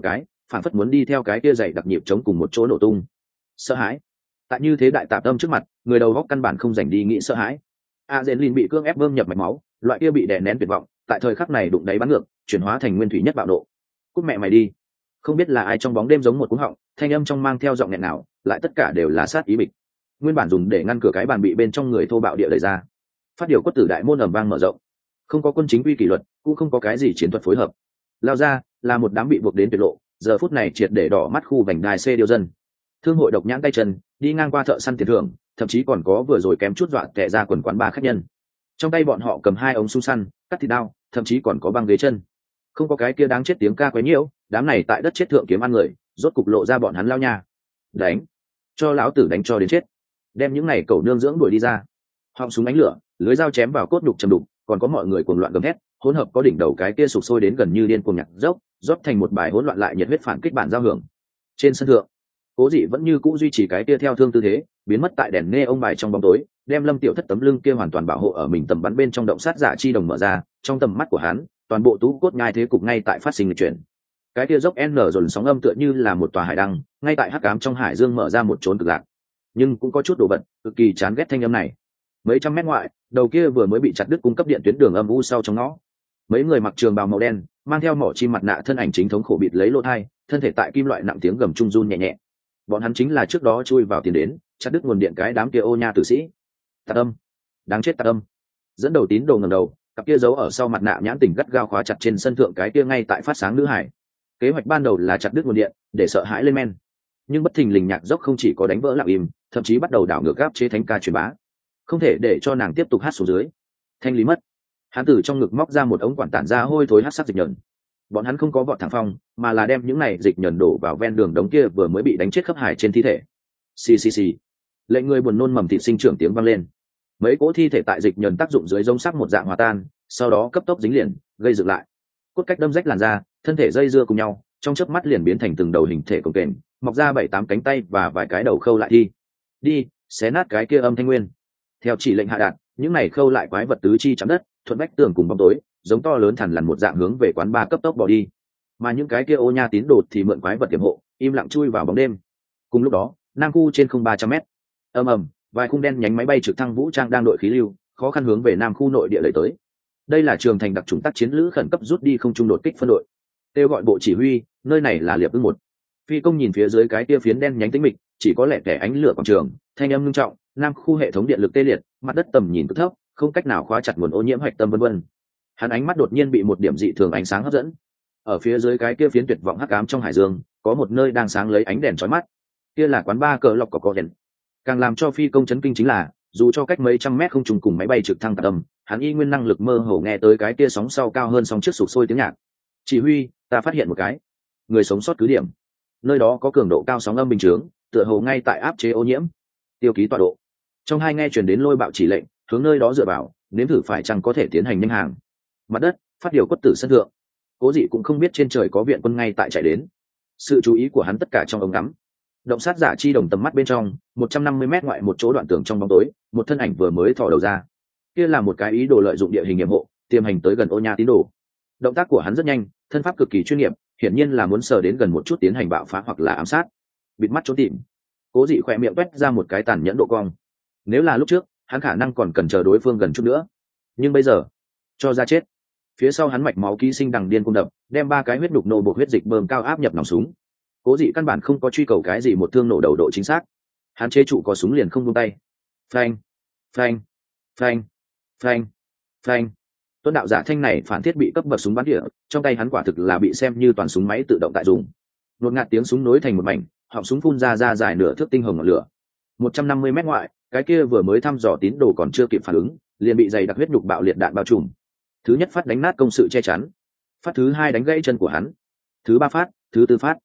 phản phất muốn đi theo cái kia dày đặc nhịp chống cùng một chỗ nổ tung. Sợ hãi. Tại như thế đại tạp tâm trước mặt, người đầu góc căn bản không dành đi nghĩ sợ hãi. Adrenaline bị cưỡng ép bơm nhập mạch máu, loại kia bị đè nén tuyệt vọng, tại thời khắc này đụng đáy bắn ngược, chuyển hóa thành nguyên thủy nhất bạo nộ. Cút mẹ mày đi. Không biết là ai trong bóng đêm giống một cú họng, thanh âm trong mang theo giọng nghẹn nào, lại tất cả đều là sát ý bịch. Nguyên bản dùng để ngăn cửa cái bàn bị bên trong người thô bạo địa đẩy ra. Phát điều quất tử đại môn ầm vang mở rộng. Không có quân chính quy kỷ luật, cũng không có cái gì chiến thuật phối hợp. Lao ra, là một đám bị buộc đến tuyệt lộ, giờ phút này triệt để đỏ mắt khu vành đai C điêu dân. Thương hội độc nhãn tay chân, đi ngang qua thợ săn tiền thưởng, thậm chí còn có vừa rồi kém chút dọa tè ra quần quán ba khách nhân. Trong tay bọn họ cầm 2 ống súng săn, cắt thịt đao, thậm chí còn có băng ghế chân. Không có cái kia đáng chết tiếng ca quấy nhiễu, đám này tại đất chết thượng kiếm ăn người, rốt cục lộ ra bọn hắn lao nha. Đánh, cho lão tử đánh cho đến chết. Đem những này cẩu nương dưỡng đuổi đi ra. Họng súng ánh lửa, lưới dao chém vào cốt đục chầm đục, còn có mọi người cuồng loạn gầm thét, hỗn hợp có đỉnh đầu cái kia sụp sôi đến gần như điên cuồng nhạc dốc, rót thành một bài hỗn loạn lại nhiệt huyết phản kích bản giao hưởng. Trên sân thượng, Cố Dị vẫn như cũ duy trì cái kia theo thương tư thế, biến mất tại đèn nghe ông bài trong bóng tối, đem Lâm Tiểu Thất tấm lưng kia hoàn toàn bảo hộ ở mình tầm bắn bên trong động sát giả chi đồng mở ra, trong tầm mắt của hắn, toàn bộ tú cốt nhai thế cục ngay tại phát sinh lịch chuyển. Cái kia dốc n dồn sóng âm tựa như là một tòa hải đăng, ngay tại hắc ám trong hải dương mở ra một chốn cực lạc. Nhưng cũng có chút đồ vật, cực kỳ chán ghét thanh âm này. Mấy trăm mét ngoại, đầu kia vừa mới bị chặt đứt cung cấp điện tuyến đường âm u sau trong ngõ. Mấy người mặc trường bào màu đen, mang theo mỏ chim mặt nạ thân ảnh chính thống khổ bịt lấy lỗ thai, thân thể tại kim loại nặng tiếng gầm trung run nhẹ nhẹ. Bọn hắn chính là trước đó chui vào tiền đến, chặt đứt nguồn điện cái đám kia ô nha tử sĩ. Tạc âm, đáng chết tạc âm. Dẫn đầu tín đồ ngẩng đầu, cặp kia giấu ở sau mặt nạ nhãn tình gắt gao khóa chặt trên sân thượng cái kia ngay tại phát sáng nữ hải. Kế hoạch ban đầu là chặt đứt nguồn điện, để sợ hãi lên men. Nhưng bất thình lình nhạc dốc không chỉ có đánh vỡ lặng im, thậm chí bắt đầu đảo ngược gáp chế thánh ca truyền bá. Không thể để cho nàng tiếp tục hát xuống dưới. Thanh lý mất. Hắn từ trong ngực móc ra một ống quản tản ra hôi thối hát sắc dịch nhẫn. Bọn hắn không có vọt thẳng phong, mà là đem những này dịch nhẫn đổ vào ven đường đống kia vừa mới bị đánh chết khớp hải trên thi thể. Xì xì xì. Lệnh người buồn nôn mầm thịt sinh trưởng tiếng vang lên. Mấy cỗ thi thể tại dịch nhẫn tác dụng dưới giống sắc một dạng hòa tan, sau đó cấp tốc dính liền, gây dựng lại. Cốt cách đâm rách làn da, thân thể dây dưa cùng nhau, trong chớp mắt liền biến thành từng đầu hình thể cồng kềnh, mọc ra 7-8 cánh tay và vài cái đầu khâu lại thi. Đi, xé nát cái kia âm thanh nguyên. Theo chỉ lệnh hạ đạt, những này khâu lại quái vật tứ chi chạm đất, thuận vách tường cùng bóng tối, giống to lớn thằn lằn một dạng hướng về quán bar cấp tốc bỏ đi. Mà những cái kia ô nha tín đồ thì mượn quái vật tiềm hộ, im lặng chui vào bóng đêm. Cùng lúc đó, nam khu trên không 300 mét, ầm ầm, vài khung đen nhánh máy bay trực thăng vũ trang đang đội khí lưu, khó khăn hướng về nam khu nội địa lấy tới. Đây là trường thành đặc chủng tác chiến lữ khẩn cấp rút đi không trung đột kích phân đội. Kêu gọi bộ chỉ huy, nơi này là Liệp Ưng 1. Phi công nhìn phía dưới cái kia phiến đen nhánh tĩnh mịch, chỉ có lẻ tẻ ánh lửa quảng trường, thanh âm nghiêm trọng, nam khu hệ thống điện lực tê liệt, mặt đất tầm nhìn cực thấp, không cách nào khóa chặt nguồn ô nhiễm hạch tâm vân vân. Hắn ánh mắt đột nhiên bị một điểm dị thường ánh sáng hấp dẫn. Ở phía dưới cái kia phiến tuyệt vọng hắc ám trong hải dương, có một nơi đang sáng lấy ánh đèn chói mắt. Kia là quán bar cờ lọc có đèn. Càng làm cho phi công chấn kinh chính là, dù cho cách mấy trăm mét không trùng cùng máy bay trực thăng tạc âm, hắn y nguyên năng lực mơ hồ nghe tới cái kia sóng sau cao hơn sóng trước sụp sôi tiếng nhạc. Chỉ huy, ta phát hiện một cái người sống sót cứ điểm. Nơi đó có cường độ cao sóng âm bình chướng, tựa hồ ngay tại áp chế ô nhiễm. Tiêu ký tọa độ. Trong hai nghe truyền đến lôi bạo chỉ lệnh, hướng nơi đó dựa vào, nếm thử phải chăng có thể tiến hành nhanh hàng. Mặt đất, phát điều quất tử sân thượng. Cố Dị cũng không biết trên trời có viện quân ngay tại chạy đến. Sự chú ý của hắn tất cả trong ống ngắm. Động sát giả chi đồng tầm mắt bên trong, 150 mét ngoại một chỗ đoạn tường trong bóng tối, một thân ảnh vừa mới thò đầu ra. Kia là một cái ý đồ lợi dụng địa hình nhiệm hộ, tiềm hành tới gần ô nha tín đồ. Động tác của hắn rất nhanh, thân pháp cực kỳ chuyên nghiệp, hiển nhiên là muốn sờ đến gần một chút tiến hành bạo phá hoặc là ám sát. Bịt mắt trốn tìm. Cố Dị khỏe miệng toét ra một cái tàn nhẫn độ cong. Nếu là lúc trước, hắn khả năng còn cần chờ đối phương gần chút nữa, nhưng bây giờ, cho ra chết. Phía sau hắn mạch máu ký sinh đằng điên cung đập, đem 3 cái huyết đục nô buộc huyết dịch bơm cao áp nhập nòng súng. Cố Dị căn bản không có truy cầu cái gì một thương nổ đầu độ chính xác. Hắn chế trụ có súng liền không buông tay. Phanh, phanh, phanh, phanh, phanh. Tuấn đạo giả thanh này phản thiết bị cấp bậc súng bắn tỉa, trong tay hắn quả thực là bị xem như toàn súng máy tự động tại dùng. Đột ngạt tiếng súng nối thành một mảnh, họng súng phun ra dài nửa thước tinh hồng ngọn lửa. 150 mét ngoại, cái kia vừa mới thăm dò tín đồ còn chưa kịp phản ứng, liền bị dày đặc huyết nhục bạo liệt đạn bao trùm. Thứ nhất phát đánh nát công sự che chắn, phát thứ hai đánh gãy chân của hắn, thứ ba phát, thứ tư phát,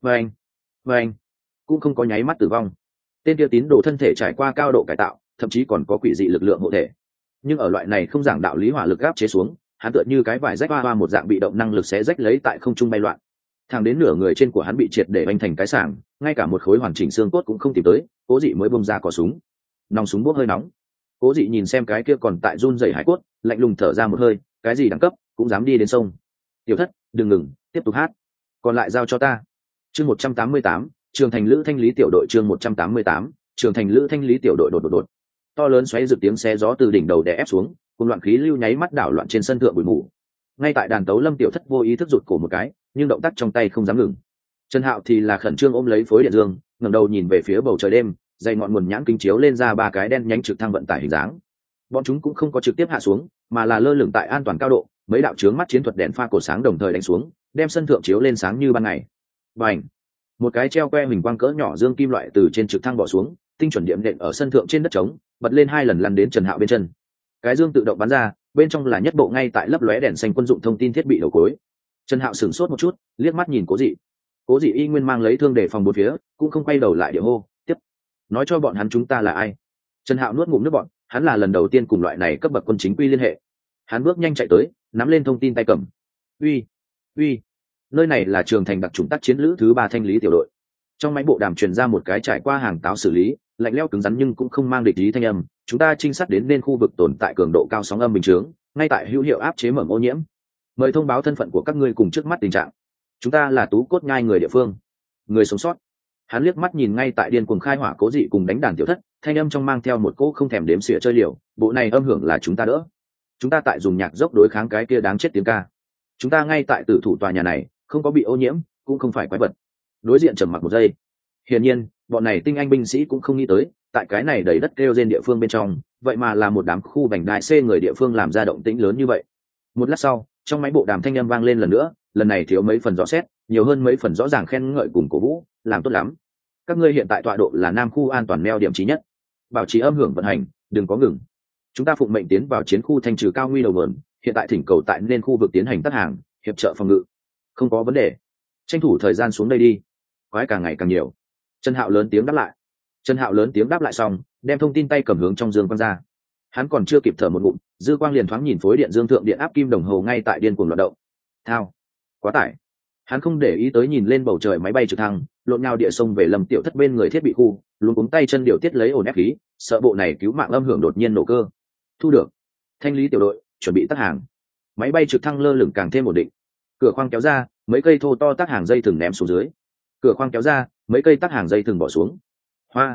vâng, cũng không có nháy mắt tử vong. Tên kia tín đồ thân thể trải qua cao độ cải tạo, thậm chí còn có quỷ dị lực lượng hộ thể. Nhưng ở loại này không giảng đạo lý hỏa lực áp chế xuống, hắn tựa như cái vải rách hoa một dạng bị động năng lực xé rách lấy tại không trung bay loạn. Thẳng đến nửa người trên của hắn bị triệt để banh thành cái sảng, ngay cả một khối hoàn chỉnh xương cốt cũng không tìm tới. Cố Dị mới bung ra cò súng, nòng súng bốc hơi nóng. Cố Dị nhìn xem cái kia còn tại run rẩy hải cốt, lạnh lùng thở ra một hơi, cái gì đẳng cấp cũng dám đi đến sông. Tiểu Thất, đừng ngừng, tiếp tục hát, còn lại giao cho ta. Chương 188, Trường Thành Lữ Thanh Lý tiểu đội. Chương 188, Trường Thành Lữ Thanh Lý tiểu đội. Đột. To lớn xoáy dự tiếng xé gió từ đỉnh đầu đè ép xuống, cùng loạn khí lưu nháy mắt đảo loạn trên sân thượng bụi mù. Ngay tại đàn tấu Lâm Tiểu Thất vô ý thức rụt cổ một cái, nhưng động tác trong tay không dám ngừng. Trần Hạo thì là khẩn trương ôm lấy phối điện dương, ngẩng đầu nhìn về phía bầu trời đêm, dày ngọn nguồn nhãn kính chiếu lên ra ba cái đen nhánh trực thăng vận tải hình dáng. Bọn chúng cũng không có trực tiếp hạ xuống, mà là lơ lửng tại an toàn cao độ, mấy đạo chướng mắt chiến thuật đèn pha cổ sáng đồng thời đánh xuống, đem sân thượng chiếu lên sáng như ban ngày. Bành! Một cái treo que hình quang cỡ nhỏ dương kim loại từ trên trực thăng bỏ xuống, tinh chuẩn điểm nện ở sân thượng trên đất trống, bật lên hai lần lăn đến Trần Hạo bên chân. Cái dương tự động bắn ra, bên trong là nhất bộ ngay tại lấp lóe đèn xanh quân dụng thông tin thiết bị đầu cối. Trần Hạo sửng sốt một chút, liếc mắt nhìn Cố Dị. Cố Dị y nguyên mang lấy thương để phòng bốn phía, cũng không quay đầu lại địa hô, tiếp. Nói cho bọn hắn chúng ta là ai. Trần Hạo nuốt ngụm nước bọt, hắn là lần đầu tiên cùng loại này cấp bậc quân chính quy liên hệ. Hắn bước nhanh chạy tới, nắm lên thông tin tay cầm. Uy, nơi này là Trường Thành đặc chủng tác chiến lữ thứ 3 Thanh Lý tiểu đội. Trong máy bộ đàm truyền ra một cái trải qua hàng táo xử lý, lạnh lẽo cứng rắn nhưng cũng không mang địch ý thanh âm. Chúng ta trinh sát đến nên khu vực tồn tại cường độ cao sóng âm bình chướng, ngay tại hữu hiệu áp chế mầm ô nhiễm. Mời thông báo thân phận của các ngươi cùng trước mắt tình trạng. Chúng ta là Tú Cốt Nhai người địa phương, người sống sót. Hắn liếc mắt nhìn ngay tại điên cuồng khai hỏa Cố Dị cùng đánh đàn Tiểu Thất, thanh âm trong mang theo một cỗ không thèm đếm xỉa chơi liều. Bộ này âm hưởng là chúng ta đỡ. Chúng ta tại dùng nhạc dốc đối kháng cái kia đáng chết tiếng ca. Chúng ta ngay tại tử thủ tòa nhà này, không có bị ô nhiễm, cũng không phải quái vật. Đối diện trầm mặc một giây. Hiển nhiên, bọn này tinh anh binh sĩ cũng không nghĩ tới, tại cái này đầy đất kêu trên địa phương bên trong, vậy mà là một đám khu vành đai C người địa phương làm ra động tĩnh lớn như vậy. Một lát sau, trong máy bộ đàm thanh âm vang lên lần nữa, lần này thiếu mấy phần rõ xét, nhiều hơn mấy phần rõ ràng khen ngợi cùng cổ vũ, làm tốt lắm. Các ngươi hiện tại tọa độ là Nam khu an toàn neo điểm chí nhất, bảo trì âm hưởng vận hành, đừng có ngừng. Chúng ta phụng mệnh tiến vào chiến khu thanh trừ cao nguy đầu vườn, hiện tại thỉnh cầu tại nên khu vực tiến hành tác hàng, hiệp trợ phòng ngự. Không có vấn đề. Tranh thủ thời gian xuống đây đi. Quái càng ngày càng nhiều. Trần Hạo lớn tiếng đáp lại xong, đem thông tin tay cầm hướng trong dương quang ra. Hắn còn chưa kịp thở một ngụm, dư quang liền thoáng nhìn phối điện dương thượng điện áp kim đồng hồ ngay tại điên cuồng loạt động. Thao, quá tải. Hắn không để ý tới nhìn lên bầu trời máy bay trực thăng, lộn nhào địa sông về Lâm Tiểu Thất bên người thiết bị khu, luống cuống tay chân điều tiết lấy ổn ép khí, sợ bộ này cứu mạng âm hưởng đột nhiên nổ cơ. Thu được. Thanh Lý tiểu đội chuẩn bị tác hàng. Máy bay trực thăng lơ lửng càng thêm ổn định. Cửa khoang kéo ra, mấy cây thô to tác hàng dây thừng ném xuống dưới. Cửa khoang kéo ra, mấy cây tác hàng dây thừng bỏ xuống. Hoa,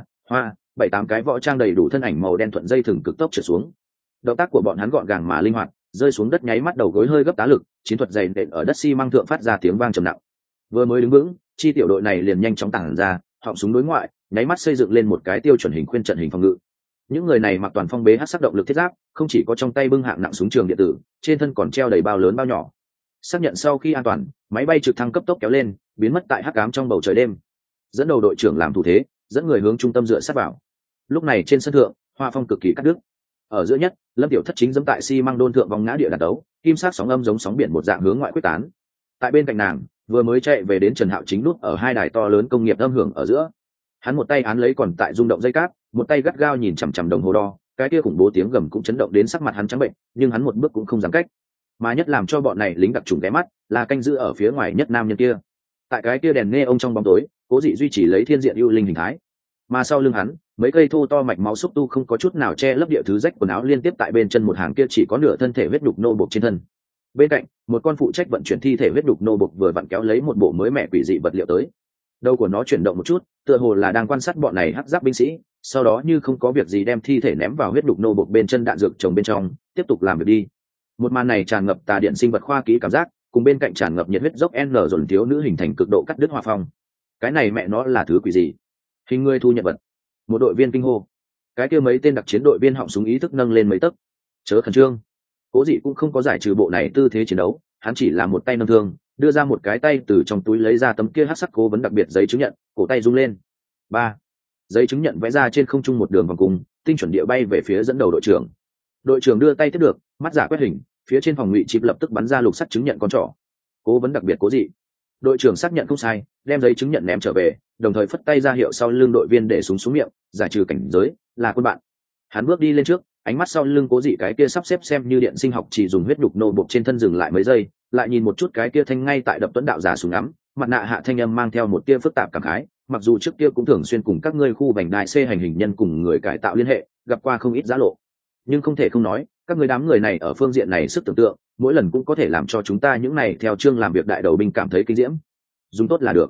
7-8 cái võ trang đầy đủ thân ảnh màu đen thuận dây thừng cực tốc trượt xuống. Động tác của bọn hắn gọn gàng mà linh hoạt, rơi xuống đất nháy mắt đầu gối hơi gấp tá lực, chiến thuật dày nện ở đất xi măng thượng phát ra tiếng vang trầm nặng. Vừa mới đứng vững, chi tiểu đội này liền nhanh chóng tàng ra, họng súng đối ngoại, nháy mắt xây dựng lên một cái tiêu chuẩn hình khuyên trận hình phòng ngự. Những người này mặc toàn phong bế hắc sắc động lực thiết giáp, không chỉ có trong tay bưng hạng nặng súng trường điện tử, trên thân còn treo đầy bao lớn bao nhỏ. Xác nhận sau khi an toàn, máy bay trực thăng cấp tốc kéo lên, biến mất tại hắc ám trong bầu trời đêm. Dẫn đầu đội trưởng làm thủ thế, dẫn người hướng trung tâm dựa sát vào. Lúc này trên sân thượng, hoa phong cực kỳ cắt đứt. Ở giữa nhất, Lâm Tiểu Thất chính dẫm tại xi măng đôn thượng vòng ngã địa đàn đấu, kim sắc sóng âm giống sóng biển một dạng hướng ngoại quyết tán. Tại bên cạnh nàng, vừa mới chạy về đến Trần Hạo chính nút ở hai đài to lớn công nghiệp âm hưởng ở giữa. Hắn một tay án lấy còn tại rung động dây cáp, một tay gắt gao nhìn chằm chằm đồng hồ đo, cái kia khủng bố tiếng gầm cũng chấn động đến sắc mặt hắn trắng bệnh, nhưng hắn một bước cũng không dám cách. Mà nhất làm cho bọn này lính đặc trùng ghé mắt, là canh giữ ở phía ngoài nhất nam nhân kia. Tại cái kia đèn nghe ông trong bóng tối, Cố Dị duy trì lấy thiên diện ưu linh hình thái. Mà sau lưng hắn, mấy cây thô to mạch máu xúc tu không có chút nào che lấp địa thứ rách quần áo liên tiếp tại bên chân một hàng kia chỉ có nửa thân thể huyết đục nô bộc trên thân. Bên cạnh, một con phụ trách vận chuyển thi thể huyết đục nô bộc vừa vặn kéo lấy một bộ mới mẻ quỷ dị vật liệu tới. Đầu của nó chuyển động một chút, tựa hồ là đang quan sát bọn này hắc giáp binh sĩ, sau đó như không có việc gì đem thi thể ném vào huyết đục nô bộc bên chân đạn dược trồng bên trong, tiếp tục làm việc đi. Một màn này tràn ngập tà điện sinh vật khoa kỹ cảm giác, cùng bên cạnh tràn ngập nhiệt huyết dốc n dồn thiếu nữ hình thành cực độ cắt đứt hòa phong. Cái này mẹ nó là thứ quỷ gì? Hình người thu nhận vật. Một đội viên kinh hô. Cái kia mấy tên đặc chiến đội viên họng súng ý thức nâng lên mấy tấc. Chớ khẩn trương. Cố Dị cũng không có giải trừ bộ này tư thế chiến đấu, hắn chỉ là một tay nâng thương, đưa ra một cái tay từ trong túi lấy ra tấm kia hắc sắc cố vấn đặc biệt giấy chứng nhận, cổ tay rung lên. 3. Giấy chứng nhận vẽ ra trên không trung một đường vòng cung, tinh chuẩn địa bay về phía dẫn đầu đội trưởng. Đội trưởng đưa tay tiếp được, mắt giả quét hình, phía trên phòng ngụy chip lập tức bắn ra lục sắt chứng nhận con trỏ. Cố vấn đặc biệt Cố Dị. Đội trưởng xác nhận không sai, đem giấy chứng nhận ném trở về, đồng thời phất tay ra hiệu sau lưng đội viên để súng xuống miệng, giải trừ cảnh giới, là quân bạn. Hắn bước đi lên trước, ánh mắt sau lưng Cố Dị cái kia sắp xếp xem như điện sinh học chỉ dùng huyết đục nô bộc trên thân dừng lại mấy giây, lại nhìn một chút cái kia thanh ngay tại đập tuấn đạo giả súng ngắm, mặt nạ hạ thanh âm mang theo một tia phức tạp cảm khái, mặc dù trước kia cũng thường xuyên cùng các ngươi khu vành đai C hành hình nhân cùng người cải tạo liên hệ, gặp qua không ít giá lộ, nhưng không thể không nói, các ngươi đám người này ở phương diện này sức tưởng tượng, mỗi lần cũng có thể làm cho chúng ta những này theo chương làm việc đại đầu binh cảm thấy kinh diễm. Dùng tốt là được.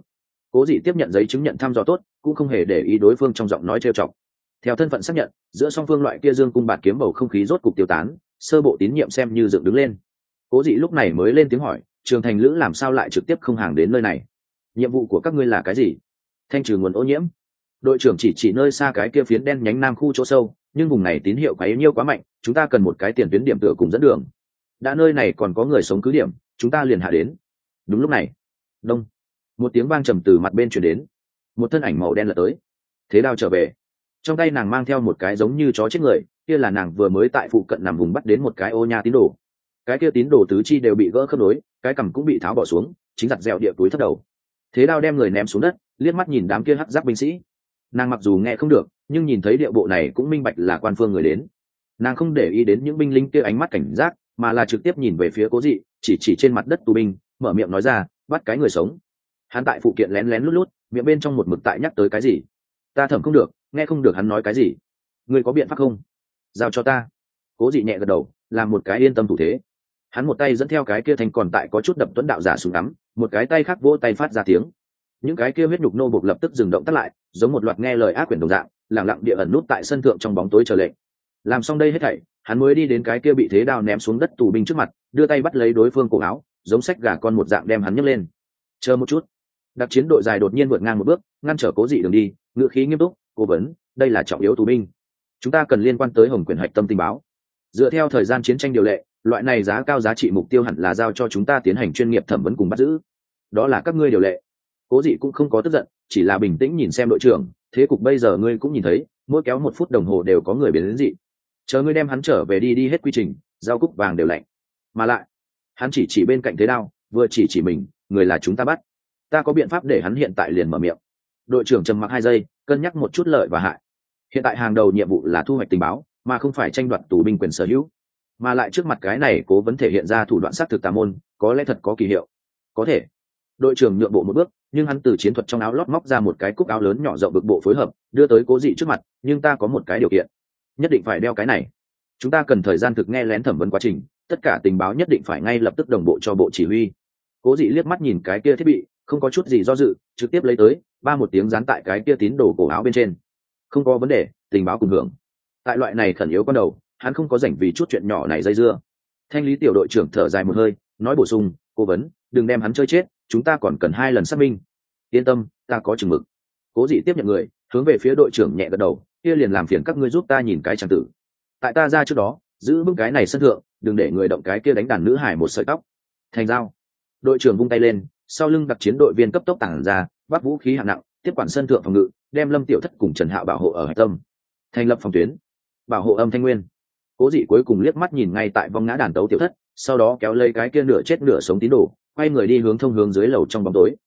Cố Dị tiếp nhận giấy chứng nhận thăm dò tốt, cũng không hề để ý đối phương trong giọng nói trêu chọc. Theo thân phận xác nhận, giữa song phương loại kia dương cung bạt kiếm bầu không khí rốt cục tiêu tán, sơ bộ tín nhiệm xem như dựng đứng lên. Cố Dị lúc này mới lên tiếng hỏi, Trường Thành Lữ làm sao lại trực tiếp không hàng đến nơi này? Nhiệm vụ của các ngươi là cái gì? Thanh trừ nguồn ô nhiễm. Đội trưởng chỉ nơi xa cái kia phiến đen nhánh nam khu chỗ sâu, nhưng vùng này tín hiệu quá yếu nhiêu quá mạnh, chúng ta cần một cái tiền tuyến điểm tựa cùng dẫn đường. Đã nơi này còn có người sống cứ điểm, chúng ta liền hạ đến. Đúng lúc này, đông, một tiếng vang trầm từ mặt bên truyền đến, một thân ảnh màu đen lật tới. Thế Đao trở về, trong tay nàng mang theo một cái giống như chó chết người, kia là nàng vừa mới tại phụ cận nằm vùng bắt đến một cái ô nha tín đồ. Cái kia tín đồ tứ chi đều bị gỡ khớp nối, cái cằm cũng bị tháo bỏ xuống, chính giặt dẹo địa túi thấp đầu. Thế Đao đem người ném xuống đất, liếc mắt nhìn đám kia hắc giáp binh sĩ. Nàng mặc dù nghe không được, nhưng nhìn thấy địa bộ này cũng minh bạch là quan phương người đến. Nàng không để ý đến những binh lính kia ánh mắt cảnh giác, mà là trực tiếp nhìn về phía Cố Dị, chỉ trên mặt đất tù binh, mở miệng nói ra, bắt cái người sống. Hắn tại phụ kiện lén lén lút lút, miệng bên trong một mực tại nhắc tới cái gì. Ta thẩm không được, nghe không được hắn nói cái gì. Ngươi có biện pháp không? Giao cho ta. Cố Dị nhẹ gật đầu, làm một cái yên tâm thủ thế. Hắn một tay dẫn theo cái kia thành còn tại có chút đập tuấn đạo giả súng ngắm, một cái tay khác vỗ tay phát ra tiếng. Những cái kia huyết nhục nô buộc lập tức dừng động tắt lại, giống một loạt nghe lời ác quyển đồng dạng, lặng lặng địa ẩn nút tại sân thượng trong bóng tối chờ lệnh. Làm xong đây hết thảy, hắn mới đi đến cái kia bị Thế Đao ném xuống đất tù binh trước mặt, đưa tay bắt lấy đối phương cổ áo, giống xách gà con một dạng đem hắn nhấc lên. Chờ một chút. Đặc chiến đội dài đột nhiên vượt ngang một bước, ngăn trở Cố Dị đường đi, ngữ khí nghiêm túc, cố vấn, đây là trọng yếu tù binh, chúng ta cần liên quan tới Hồng Quyền hạch tâm tình báo. Dựa theo thời gian chiến tranh điều lệ, loại này giá cao giá trị mục tiêu hẳn là giao cho chúng ta tiến hành chuyên nghiệp thẩm vấn cùng bắt giữ. Đó là các ngươi điều lệ. Cố Dị cũng không có tức giận, chỉ là bình tĩnh nhìn xem đội trưởng, thế cục bây giờ ngươi cũng nhìn thấy, mỗi kéo 1 phút đồng hồ đều có người biến đến dị. Chờ ngươi đem hắn trở về đi hết quy trình, giao cúc vàng đều lạnh. Mà lại, hắn chỉ bên cạnh Thế Đao, vừa chỉ mình, người là chúng ta bắt. Ta có biện pháp để hắn hiện tại liền mở miệng. Đội trưởng trầm mặc 2 giây, cân nhắc một chút lợi và hại. Hiện tại hàng đầu nhiệm vụ là thu hoạch tình báo, mà không phải tranh đoạt tù binh quyền sở hữu. Mà lại trước mặt cái này cố vấn thể hiện ra thủ đoạn sát thực tà môn, có lẽ thật có kỳ hiệu. Có thể. Đội trưởng nhượng bộ một bước, nhưng hắn từ chiến thuật trong áo lót móc ra một cái cúc áo lớn nhỏ rộng bực bộ phối hợp, đưa tới Cố Dị trước mặt, nhưng ta có một cái điều kiện, nhất định phải đeo cái này. Chúng ta cần thời gian thực nghe lén thẩm vấn quá trình, tất cả tình báo nhất định phải ngay lập tức đồng bộ cho bộ chỉ huy. Cố Dị liếc mắt nhìn cái kia thiết bị, không có chút gì do dự, trực tiếp lấy tới, ba một tiếng dán tại cái kia tín đồ cổ áo bên trên. Không có vấn đề, tình báo cùng hưởng. Tại loại này khẩn yếu con đầu, hắn không có rảnh vì chút chuyện nhỏ này dây dưa. Thanh lý tiểu đội trưởng thở dài một hơi, nói bổ sung, cố vấn, đừng đem hắn chơi chết, chúng ta còn cần 2 lần xác minh. Yên tâm, ta có chừng mực. Cố Dị tiếp nhận người, hướng về phía đội trưởng nhẹ gật đầu, kia liền làm phiền các ngươi giúp ta nhìn cái chẳng tử. Tại ta ra trước đó, giữ vững cái này sân thượng, đừng để người động cái kia đánh đàn nữ hải một sợi tóc. Thành giao. Đội trưởng vung tay lên, sau lưng đặc chiến đội viên cấp tốc tản ra, vác vũ khí hạng nặng, tiếp quản sân thượng phòng ngự, đem Lâm Tiểu Thất cùng Trần Hạo bảo hộ ở hải tâm. Thành lập phòng tuyến, bảo hộ âm thanh nguyên. Cố Dị cuối cùng liếc mắt nhìn ngay tại vong ngã đàn tấu Tiểu Thất, sau đó kéo lấy cái kia nửa chết nửa sống tín đồ, quay người đi hướng thông hướng dưới lầu trong bóng tối.